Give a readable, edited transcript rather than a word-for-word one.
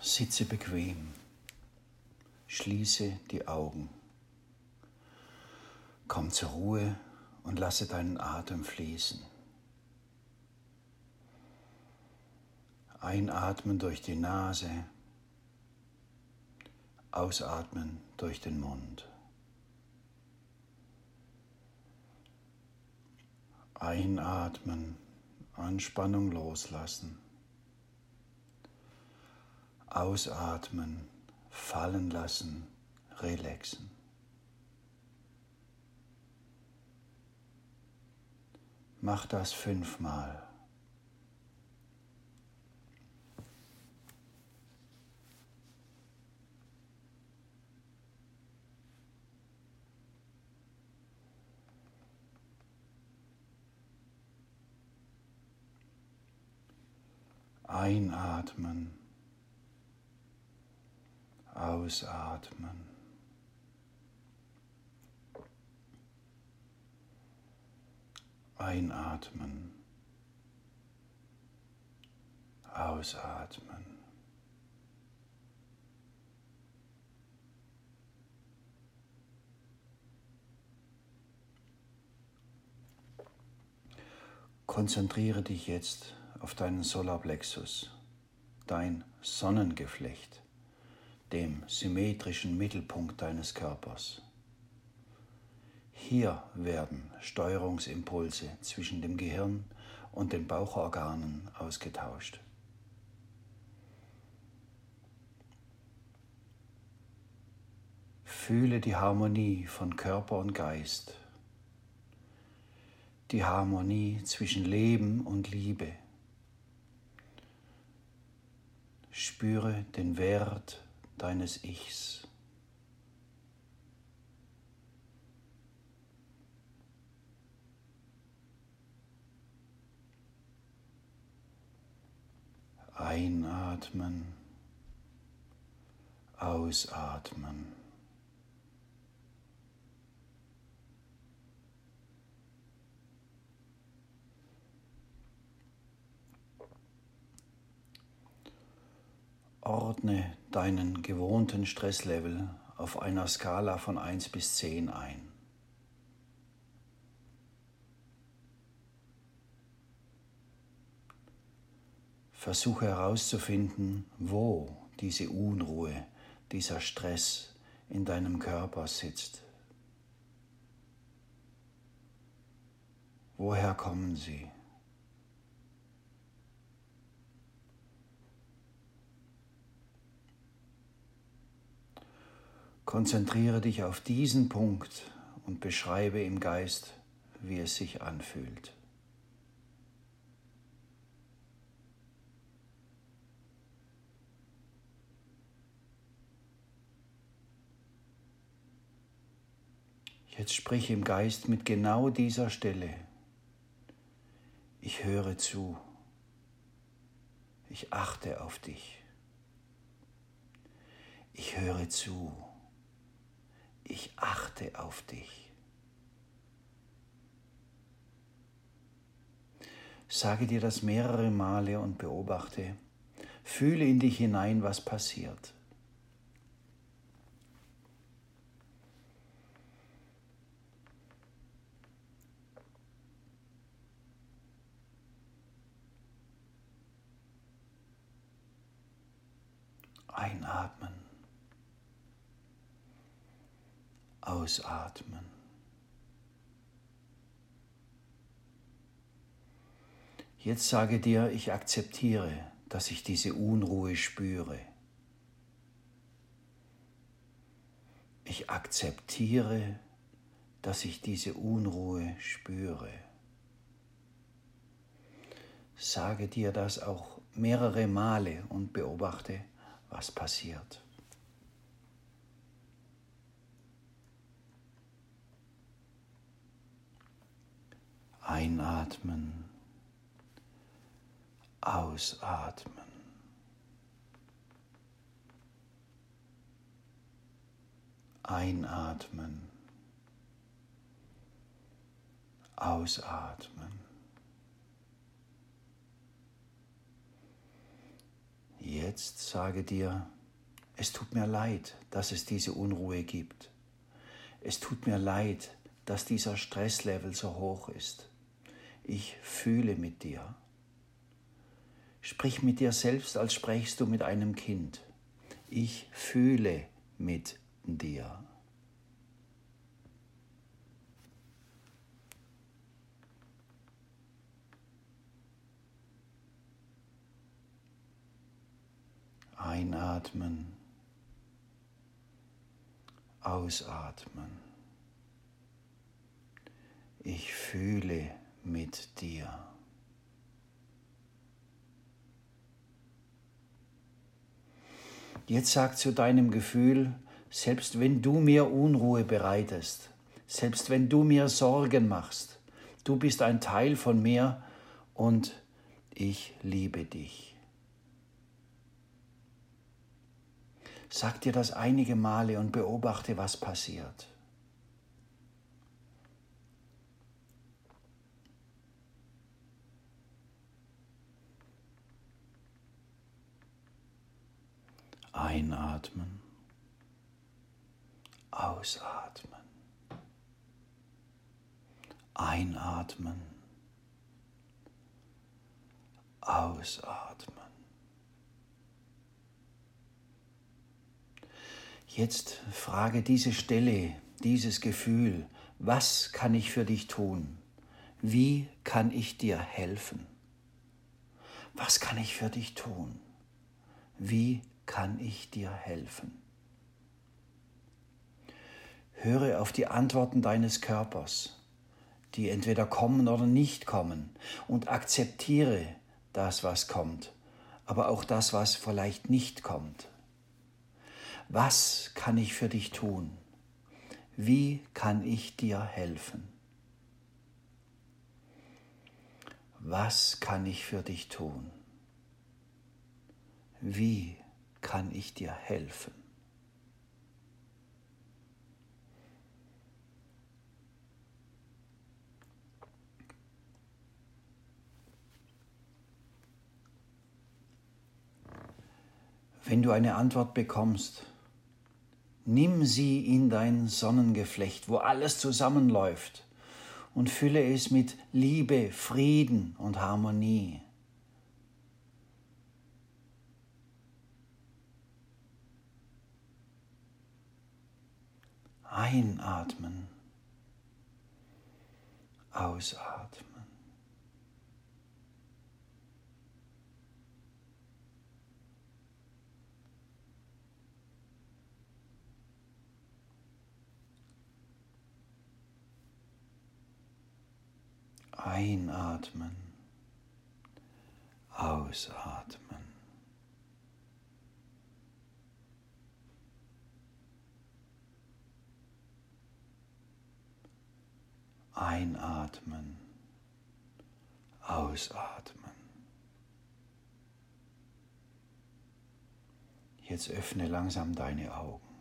Sitze bequem, schließe die Augen, komm zur Ruhe und lasse deinen Atem fließen. Einatmen durch die Nase, ausatmen durch den Mund. Einatmen, Anspannung loslassen. Ausatmen, fallen lassen, relaxen. Mach das 5-mal. Einatmen, ausatmen. Einatmen, ausatmen. Konzentriere dich jetzt auf deinen Solarplexus, dein Sonnengeflecht, dem symmetrischen Mittelpunkt deines Körpers. Hier werden Steuerungsimpulse zwischen dem Gehirn und den Bauchorganen ausgetauscht. Fühle die Harmonie von Körper und Geist, die Harmonie zwischen Leben und Liebe. Spüre den Wert deines Ichs. Einatmen, ausatmen. Ordne deinen gewohnten Stresslevel auf einer Skala von 1 bis 10 ein. Versuche herauszufinden, wo diese Unruhe, dieser Stress in deinem Körper sitzt. Woher kommen sie? Konzentriere dich auf diesen Punkt und beschreibe im Geist, wie es sich anfühlt. Jetzt sprich im Geist mit genau dieser Stelle. Ich höre zu. Ich achte auf dich. Ich höre zu. Ich achte auf dich. Sage dir das mehrere Male und beobachte. Fühle in dich hinein, was passiert. Einatmen. Ausatmen. Jetzt sage dir, ich akzeptiere, dass ich diese Unruhe spüre. Ich akzeptiere, dass ich diese Unruhe spüre. Sage dir das auch mehrere Male und beobachte, was passiert. Einatmen, ausatmen. Einatmen, ausatmen. jetzt sage dir, es tut mir leid, dass es diese Unruhe gibt. Es tut mir leid, dass dieser Stresslevel so hoch ist. Ich fühle mit dir. Sprich mit dir selbst, als sprächst du mit einem Kind. Ich fühle mit dir. Einatmen, ausatmen. Ich fühle mit dir. Jetzt sag zu deinem Gefühl, selbst wenn du mir Unruhe bereitest, selbst wenn du mir Sorgen machst, du bist ein Teil von mir und ich liebe dich. Sag dir das einige Male und beobachte, was passiert. Einatmen, ausatmen, einatmen, ausatmen. Jetzt frage diese Stelle, dieses Gefühl, was kann ich für dich tun? Wie kann ich dir helfen? Was kann ich für dich tun? Wie kann ich dir helfen? Höre auf die Antworten deines Körpers, die entweder kommen oder nicht kommen, und akzeptiere das, was kommt, aber auch das, was vielleicht nicht kommt. Was kann ich für dich tun? Wie kann ich dir helfen? Was kann ich für dich tun? Wie kann ich dir helfen? Wenn du eine Antwort bekommst, nimm sie in dein Sonnengeflecht, wo alles zusammenläuft, und fülle es mit Liebe, Frieden und Harmonie. Einatmen, ausatmen. Einatmen, ausatmen. Einatmen, ausatmen. Jetzt öffne langsam deine Augen.